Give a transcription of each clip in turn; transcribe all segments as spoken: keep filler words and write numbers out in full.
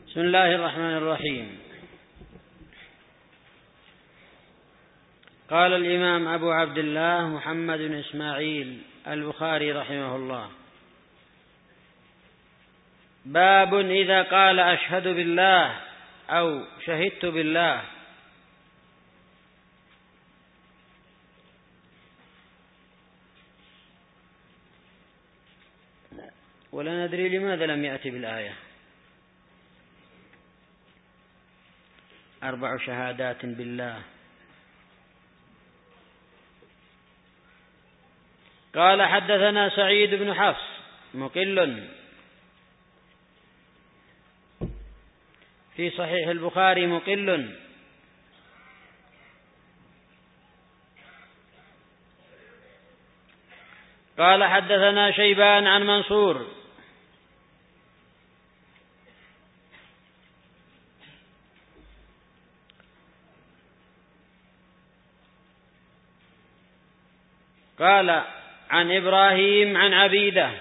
بسم الله الرحمن الرحيم. قال الإمام أبو عبد الله محمد بن إسماعيل البخاري رحمه الله: باب إذا قال أشهد بالله أو شهدت بالله. ولا ندري لماذا لم يأتي بالآية أربع شهادات بالله. قال: حدثنا سعيد بن حفص مقل في صحيح البخاري مقل. قال: حدثنا شيبان عن منصور قال: عن إبراهيم عن عبيدة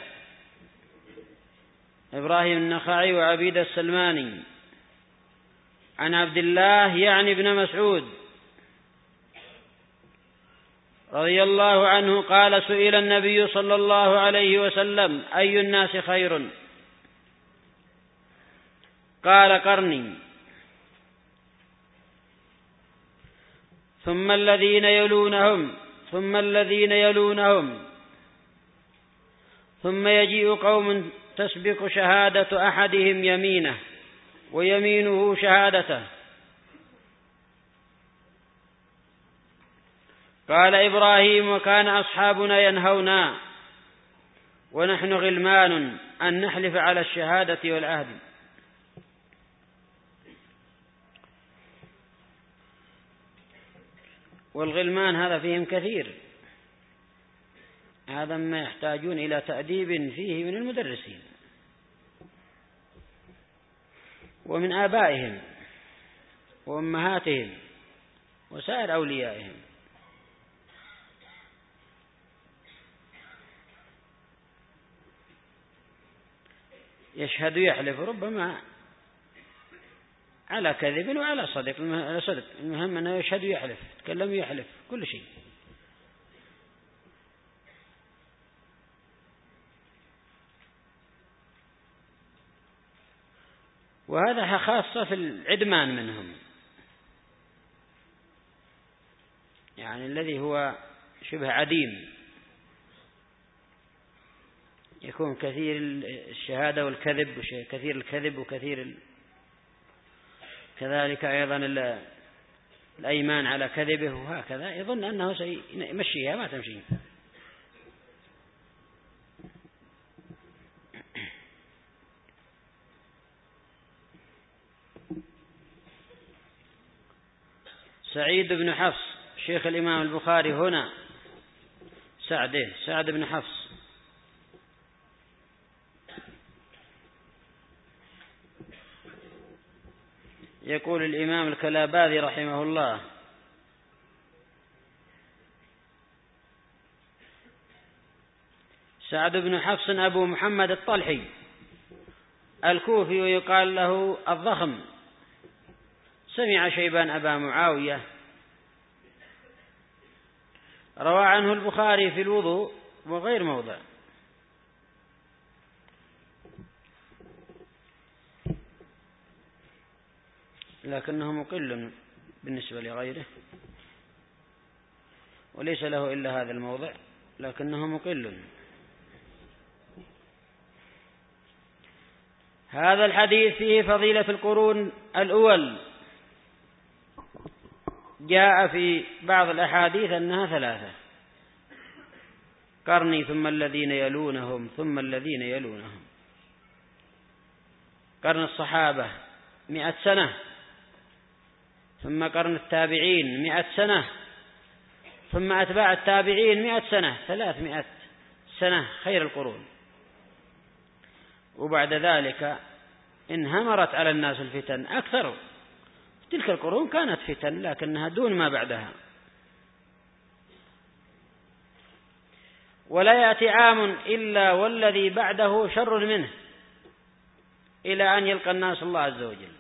إبراهيم النخعي وعبيدة السلماني عن عبد الله يعني ابن مسعود رضي الله عنه قال: سئل النبي صلى الله عليه وسلم: أي الناس خير؟ قال: قرني، ثم الذين يلونهم ثم الذين يلونهم ثم يجيء قوم تسبق شهادة أحدهم يمينه ويمينه شهادته. قال إبراهيم: وكان أصحابنا ينهونا ونحن غلمان أن نحلف على الشهادة والعهد. والغلمان هذا فيهم كثير، هذا ما يحتاجون إلى تأديب فيه من المدرسين ومن آبائهم وأمهاتهم وسائر أوليائهم. يشهد يحلف ربما على كذب وعلى صدق، المهم أنه يشهد يحلف، يتكلم يحلف كل شيء. وهذا خاصة في العدمان منهم، يعني الذي هو شبه عديم، يكون كثير الشهادة والكذب، كثير الكذب وكثير ال... كذلك أيضا الأيمان على كذبه، وهكذا يظن أنه سيمشيها ما تمشي. سعيد بن حفص شيخ الإمام البخاري هنا سعد سعد بن حفص. يقول الإمام الكلاباذي رحمه الله: سعد بن حفص أبو محمد الطلحي الكوفي ويقال له الضخم، سمع شيبان أبا معاوية، روى عنه البخاري في الوضوء وغير موضع. لكنه مقل بالنسبة لغيره، وليس له إلا هذا الموضع، لكنه مقل. هذا الحديث فيه فضيلة القرون الأول، جاء في بعض الأحاديث أنها ثلاثة: قرني ثم الذين يلونهم ثم الذين يلونهم. قرن الصحابة مئة سنة، ثم قرن التابعين مئة سنة، ثم أتباع التابعين مئة سنة، ثلاثمائة سنة خير القرون. وبعد ذلك انهمرت على الناس الفتن أكثر. تلك القرون كانت فتن لكنها دون ما بعدها. ولا يأتي عام إلا والذي بعده شر منه. إلى أن يلقى الناس الله عز وجل.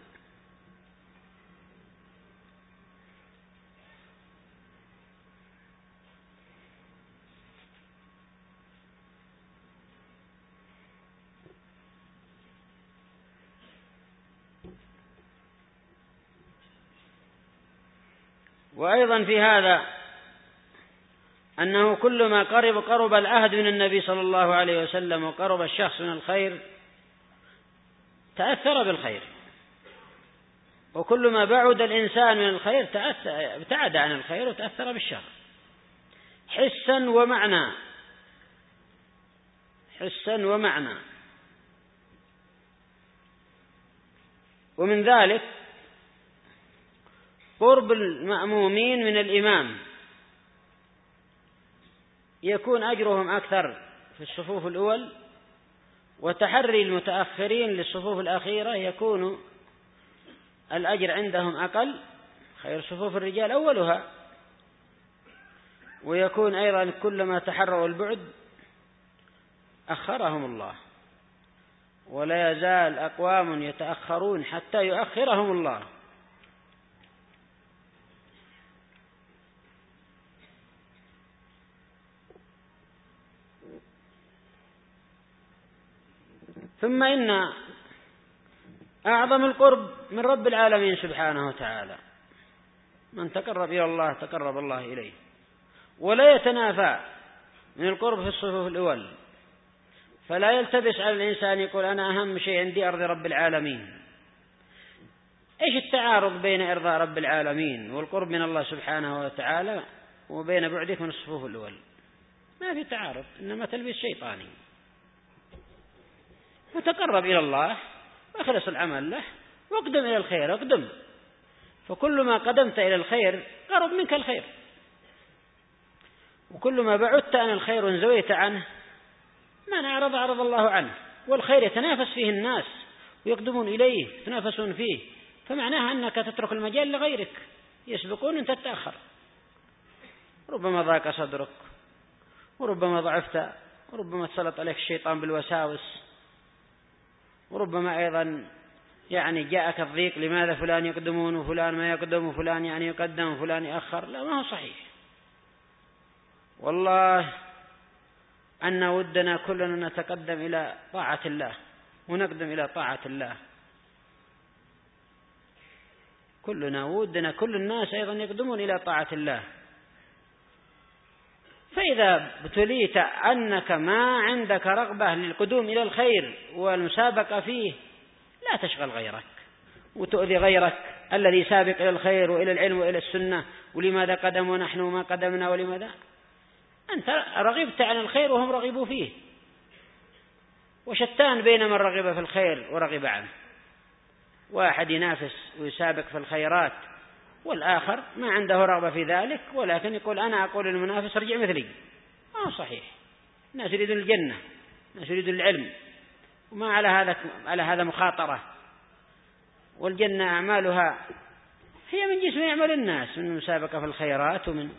وأيضا في هذا أنه كلما قرب قرب العهد من النبي صلى الله عليه وسلم وقرب الشخص من الخير تأثر بالخير، وكلما بعد الإنسان من الخير ابتعد عن الخير وتأثر بالشر حسا ومعنى حسا ومعنى. ومن ذلك قرب المأمومين من الإمام يكون أجرهم أكثر في الصفوف الأول، وتحري المتأخرين للصفوف الأخيرة يكون الأجر عندهم أقل. خير صفوف الرجال أولها. ويكون أيضا كلما تحروا البعد أخرهم الله، ولا يزال أقوام يتأخرون حتى يؤخرهم الله. ثم إن أعظم القرب من رب العالمين سبحانه وتعالى، من تقرب إلى الله تقرب الله إليه، ولا يتنافى من القرب في الصفوف الأول. فلا يلتبس على الإنسان يقول أنا أهم شيء عندي أرض رب العالمين. إيش التعارض بين إرضاء رب العالمين والقرب من الله سبحانه وتعالى وبين بعدك من الصفوف الأول؟ ما في تعارض، إنما تلبيس شيطاني. وتقرب إلى الله واخلص العمل له واقدم إلى الخير اقدم، فكل ما قدمت إلى الخير قرب منك الخير، وكل ما بعدت عن الخير وانزويت عنه ما نعرض عرض الله عنه. والخير يتنافس فيه الناس ويقدمون إليه يتنافسون فيه، فمعناها أنك تترك المجال لغيرك يسبقون أنت تتأخر. ربما ضاق صدرك، وربما ضعفت، وربما تسلط عليك الشيطان بالوساوس، وربما أيضا يعني جاءك الضيق لماذا فلان يقدمون وفلان ما يقدم وفلان يعني يقدم وفلان يأخر. لا، ما هو صحيح. والله أن ودنا كلنا نتقدم إلى طاعة الله ونقدم إلى طاعة الله، كلنا ودنا كل الناس أيضا يقدمون إلى طاعة الله. فإذا ابتليت أنك ما عندك رغبة للقدوم إلى الخير والمسابقة فيه لا تشغل غيرك وتؤذي غيرك الذي سابق إلى الخير وإلى العلم وإلى السنة. ولماذا قدم ونحن ما قدمنا؟ ولماذا؟ أنت رغبت عن الخير وهم رغبوا فيه، وشتان بين من رغب في الخير ورغب عنه. واحد ينافس ويسابق في الخيرات والآخر ما عنده رغبة في ذلك، ولكن يقول أنا أقول للمنافس ارجع مثلي. آه صحيح، الناس يريدون الجنة، الناس يريدون العلم، وما على هذا على هذا مخاطرة. والجنة أعمالها هي من جسم يعمل الناس، من مسابقة في الخيرات ومن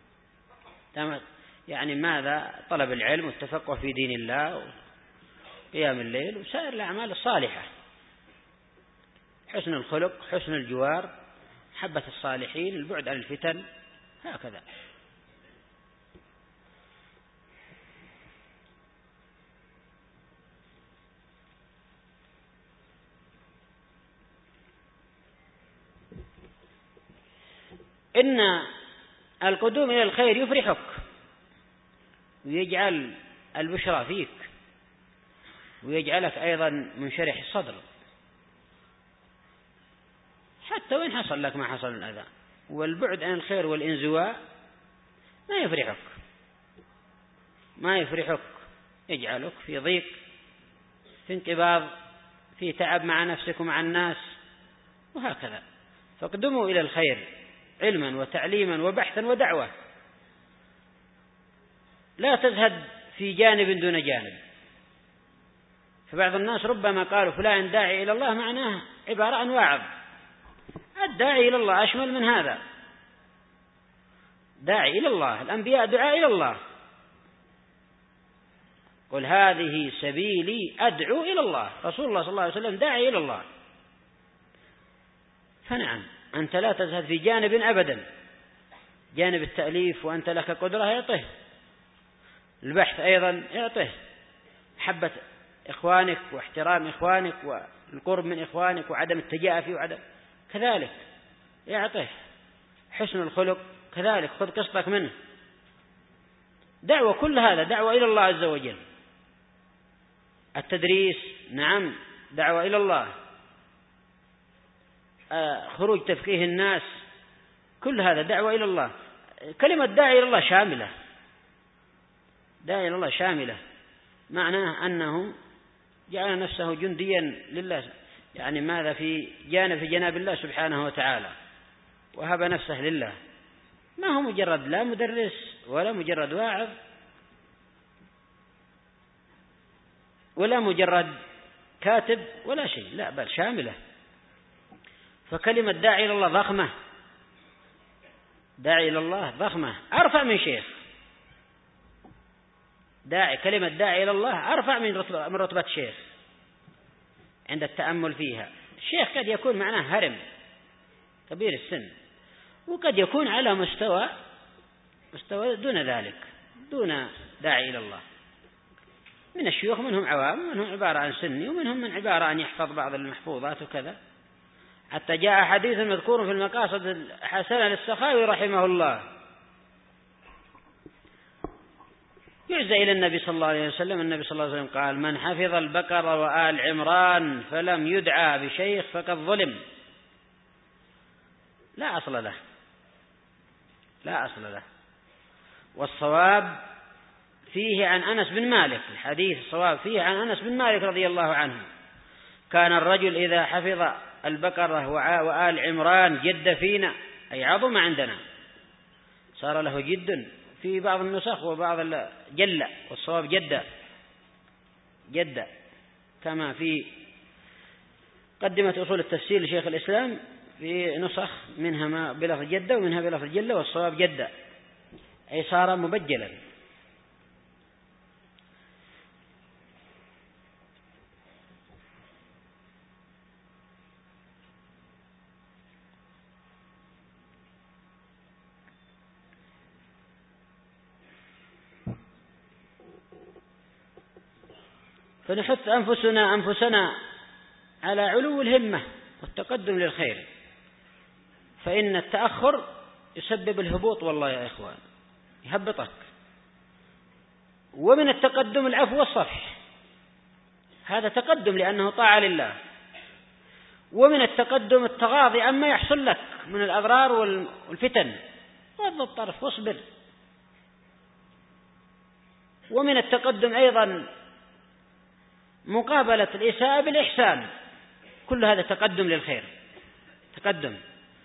يعني ماذا طلب العلم والتفقه في دين الله وقيام الليل وسائر الأعمال الصالحة، حسن الخلق، حسن الجوار، حبة الصالحين، البعد عن الفتن، هكذا. إن القدوم إلى الخير يفرحك ويجعل البشرى فيك ويجعلك أيضا منشرح الصدر، حتى وإن حصل لك ما حصل من أذى. والبعد عن الخير والانزواء ما يفرحك ما يفرحك يجعلك في ضيق، في انقباض، في تعب مع نفسك ومع الناس، وهكذا. فاقدموا إلى الخير علما وتعليما وبحثا ودعوة، لا تزهد في جانب دون جانب. فبعض الناس ربما قالوا فلان داعي إلى الله، معناه عبارة عن واعظ. الداعي إلى الله أشمل من هذا، داعي إلى الله، الأنبياء دعاء إلى الله. قل هذه سبيلي أدعو إلى الله. رسول الله صلى الله عليه وسلم داعي إلى الله. فنعم أنت لا تزهد في جانب أبدا، جانب التأليف وأنت لك قدرة يعطه، البحث أيضا يعطه، محبة إخوانك واحترام إخوانك والقرب من إخوانك وعدم التجافي وعدم كذلك يعطه، حسن الخلق كذلك خذ قسطك منه. دعوة كل هذا دعوة إلى الله عز وجل. التدريس نعم دعوة إلى الله، خروج تفقيه الناس كل هذا دعوة إلى الله. كلمة داعي إلى الله شاملة، داعي إلى الله شاملة، معناه أنه جعل نفسه جنديا لله، يعني ماذا في جانب في جناب الله سبحانه وتعالى، وهب نفسه لله، ما هو مجرد لا مدرس ولا مجرد واعظ ولا مجرد كاتب ولا شيء، لا بل شاملة. فكلمة داعي إلى الله ضخمة، داعي إلى الله ضخمة أرفع من شيخ. داعي كلمة داعي إلى الله أرفع من رتبة من رتبة شيخ عند التأمل فيها. الشيخ قد يكون معناه هرم كبير السن، وقد يكون على مستوى مستوى دون ذلك، دون داعي إلى الله. من الشيوخ منهم عوام، منهم عبارة عن سني، ومنهم من عبارة عن يحفظ بعض المحفوظات وكذا. حتى جاء حديث مذكور في المقاصد الحسنة للسخاوي رحمه الله، يعزى إلى النبي صلى الله عليه وسلم. النبي صلى الله عليه وسلم قال: من حفظ البقرة وآل عمران فلم يدعى بشيخ فقد ظلم. لا أصل له، لا أصل له. والصواب فيه عن أنس بن مالك، الحديث الصواب فيه عن أنس بن مالك رضي الله عنه: كان الرجل إذا حفظ البقرة وآل عمران جد فينا، أي عظم عندنا، صار له جد. في بعض النسخ وبعض جل، والصواب جد جد، كما في قدمة أصول التفسير لشيخ الإسلام في نسخ منها ما بلفظ جد ومنها بلفظ جل، والصواب جد، أي صار مبجلا. فنحث أنفسنا أنفسنا على علو الهمة والتقدم للخير، فإن التأخر يسبب الهبوط، والله يا إخوان يهبطك. ومن التقدم العفو والصفح، هذا تقدم لأنه طاعة لله. ومن التقدم التغاضي عما يحصل لك من الأضرار والفتن، غض الطرف واصبر. ومن التقدم أيضا مقابلة الإساءة بالإحسان، كل هذا تقدم للخير، تقدم.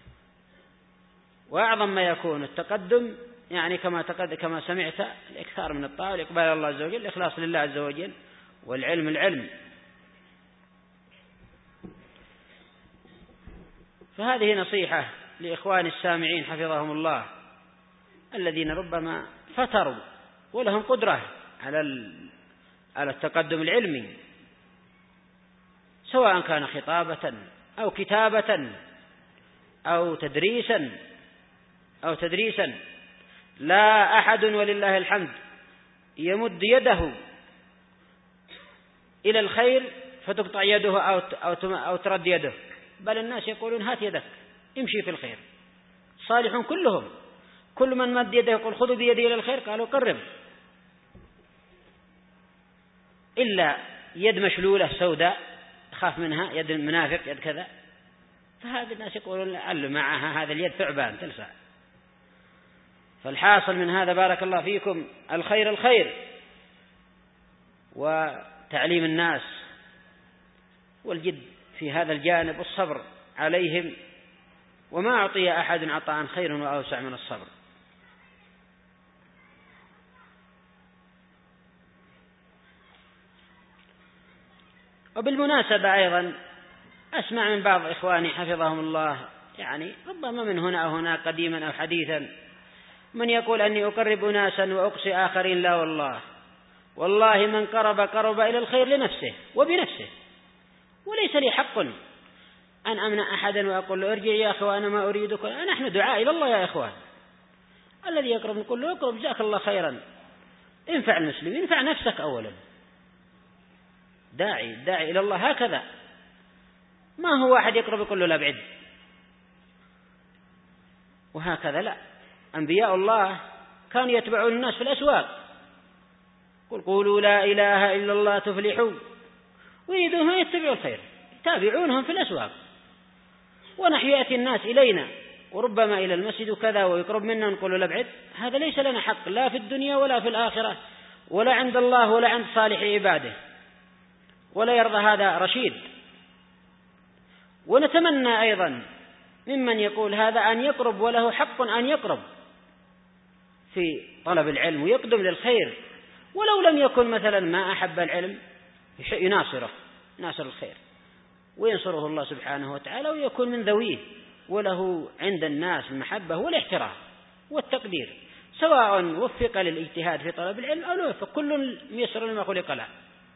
وأعظم ما يكون التقدم يعني كما تقدم كما سمعت الإكثار من الطاعة والإقبال على الله عز وجل، الإخلاص لله عز وجل، والعلم العلم. فهذه نصيحة لإخوان السامعين حفظهم الله، الذين ربما فتروا ولهم قدرة على على التقدم العلمي، سواء كان خطابة أو كتابة أو تدريسا أو تدريسا. لا أحد ولله الحمد يمد يده إلى الخير فتقطع يده أو أو ترد يده، بل الناس يقولون هات يدك امشي في الخير. صالحون كلهم، كل من مد يده يقول خذوا بيدي إلى الخير قالوا قرب، إلا يد مشلولة سوداء خاف منها، يد المنافق، يد كذا، فهذا الناس يقولون لعل معها هذا اليد ثعبان تلسع. فالحاصل من هذا بارك الله فيكم الخير الخير، وتعليم الناس والجد في هذا الجانب والصبر عليهم، وما أعطي أحد عطاء خير وأوسع من الصبر. وبالمناسبة أيضا أسمع من بعض إخواني حفظهم الله، يعني ربما من هنا أو هناك قديما أو حديثا، من يقول أني أقرب ناسا وأقصي آخرين. لا والله، والله من قرب قرب إلى الخير لنفسه وبنفسه، وليس لي حق أن أمنع أحدا وأقول له ارجع يا أخوان أنا ما أريدك. نحن دعاء إلى الله يا إخوان، الذي يقرب نقول له اقرب جزاك الله خيرا، انفع المسلمين، انفع نفسك أولا. داعي داعي إلى الله هكذا، ما هو واحد يقرب يقول له لا بعد، وهكذا لا. أنبياء الله كانوا يتبعون الناس في الأسواق، قل قولوا لا إله إلا الله تفلحوا، ويريدون يتبعوا الخير، تابعونهم في الأسواق. ونحن يأتي الناس إلينا وربما إلى المسجد كذا ويقرب منا نقول له بعد، هذا ليس لنا حق لا في الدنيا ولا في الآخرة ولا عند الله ولا عند صالح عباده، ولا يرضى هذا رشيد. ونتمنى أيضا ممن يقول هذا أن يقرب وله حق أن يقرب في طلب العلم ويقدم للخير، ولو لم يكن مثلا ما أحب العلم يناصره، ناصر الخير وينصره الله سبحانه وتعالى، ويكون من ذويه وله عند الناس المحبة والاحترام والتقدير، سواء وفق للاجتهاد في طلب العلم أو لا، فكل ميسر لما خلق له.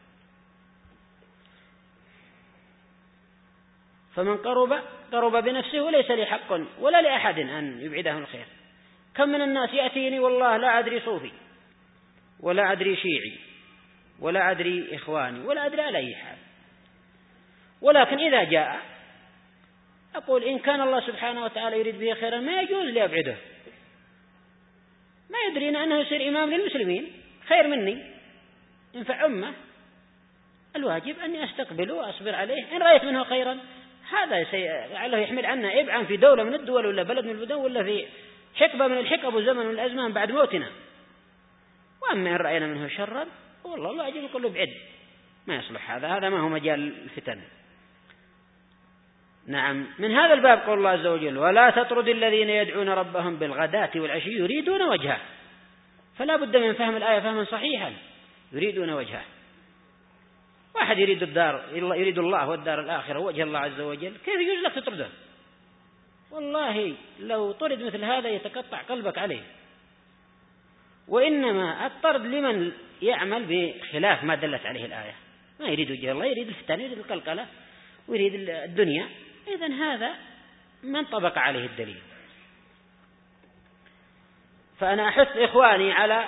فمن قرب قرب بنفسه وليس لي حق ولا لأحد أن يبعده الخير. كم من الناس يأتيني والله لا أدري صوفي ولا أدري شيعي ولا أدري إخواني ولا أدري على أي حال، ولكن إذا جاء أقول إن كان الله سبحانه وتعالى يريد به خيرا ما يجوز لي أبعده، ما يدرين أنه يصير إمام للمسلمين خير مني ينفع أمة، الواجب أني أستقبله وأصبر عليه، إن رأيت منه خيرا هذا لعله يحمل عنا إبعا في دولة من الدول ولا بلد من البلدان ولا في حقبة من الحقب وزمن من الأزمان بعد موتنا. وأما إن رأينا منه شرا والله الله أجل يقول له بعد، ما يصلح هذا، هذا ما هو مجال الفتن. نعم، من هذا الباب قول الله عز وجل ولا تطرد الذين يدعون ربهم بالغداة والعشي يريدون وجهه، فلا بد من فهم الآية فهما صحيحا، يريدون وجهه. واحد يريد الدار يريد الله والدار الآخرة وجه الله عز وجل، كيف يجوز لك تطرده؟ والله لو طرد مثل هذا يتقطع قلبك عليه. وإنما الطرد لمن يعمل بخلاف ما دلت عليه الآية، ما يريد وجه الله، يريد الفتن، يريد القلقلة ويريد الدنيا، إذن هذا من طبق عليه الدليل. فأنا أحث إخواني على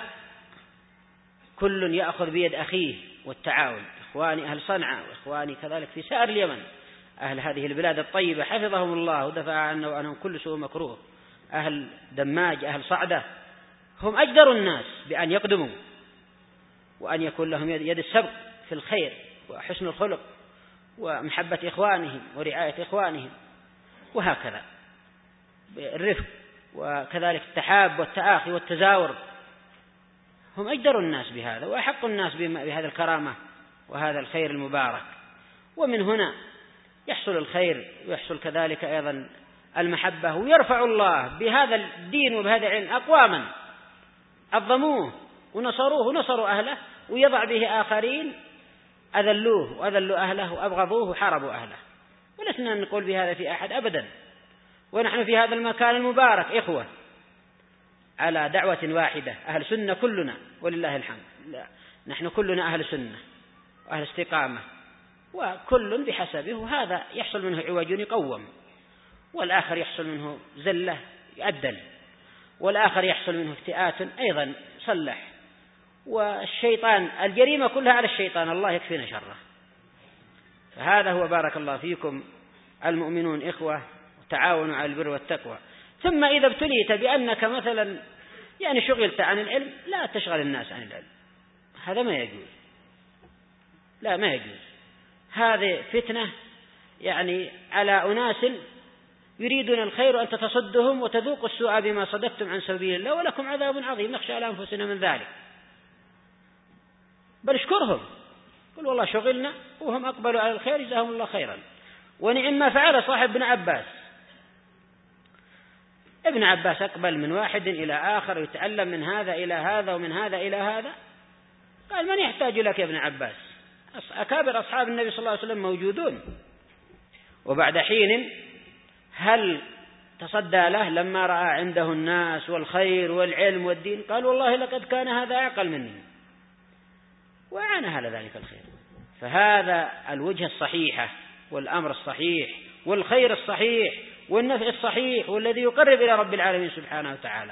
كل يأخذ بيد أخيه والتعاون، إخواني أهل صنعاء وإخواني كذلك في سائر اليمن، أهل هذه البلاد الطيبة حفظهم الله ودفع عنه وعنهم كل سوء مكروه، أهل دماج أهل صعدة، هم أجدر الناس بأن يقدموا وأن يكون لهم يد السبق في الخير وحسن الخلق ومحبة إخوانهم ورعاية إخوانهم، وهكذا الرفق وكذلك التحاب والتآخي والتزاور، هم أجدر الناس بهذا وأحق الناس بهذا الكرامة وهذا الخير المبارك. ومن هنا يحصل الخير ويحصل كذلك أيضا المحبة، ويرفع الله بهذا الدين وبهذا العلم أقواما عظموه ونصروه ونصروا أهله، ويضع به آخرين أذلوه وأذلوا أهله وأبغضوه وحاربوا أهله. ولسنا نقول بهذا في أحد أبدا، ونحن في هذا المكان المبارك إخوة على دعوة واحدة، أهل سنة كلنا ولله الحمد، لا نحن كلنا أهل سنة وأهل استقامة، وكل بحسبه، وهذا يحصل منه عوج يقوم، والآخر يحصل منه زلة يعدل، والآخر يحصل منه افتئات أيضا صلح. والشيطان الجريمة كلها على الشيطان، الله يكفينا شره. فهذا هو بارك الله فيكم المؤمنون إخوة، تعاونوا على البر والتقوى. ثم إذا ابتليت بأنك مثلا يعني شغلت عن العلم، لا تشغل الناس عن العلم، هذا ما يجوز، لا ما يجوز، هذه فتنة يعني على أناس يريدون الخير أن تتصدهم وتذوقوا السوء بما صددتم عن سبيل الله ولكم عذاب عظيم نخشى على أنفسنا من ذلك. بل اشكرهم، قل والله شغلنا وهم أقبلوا على الخير جزاهم الله خيرا. ونعم ما فعل صاحب ابن عباس، ابن عباس أقبل من واحد إلى آخر يتعلم من هذا إلى هذا ومن هذا إلى هذا، قال من يحتاج لك يا ابن عباس؟ أكابر أصحاب النبي صلى الله عليه وسلم موجودون. وبعد حين هل تصدى له لما رأى عنده الناس والخير والعلم والدين؟ قال والله لقد كان هذا أعقل مني، وأعانه على ذلك الخير. فهذا الوجه الصحيحة والأمر الصحيح والخير الصحيح والنفع الصحيح والذي يقرب إلى رب العالمين سبحانه وتعالى.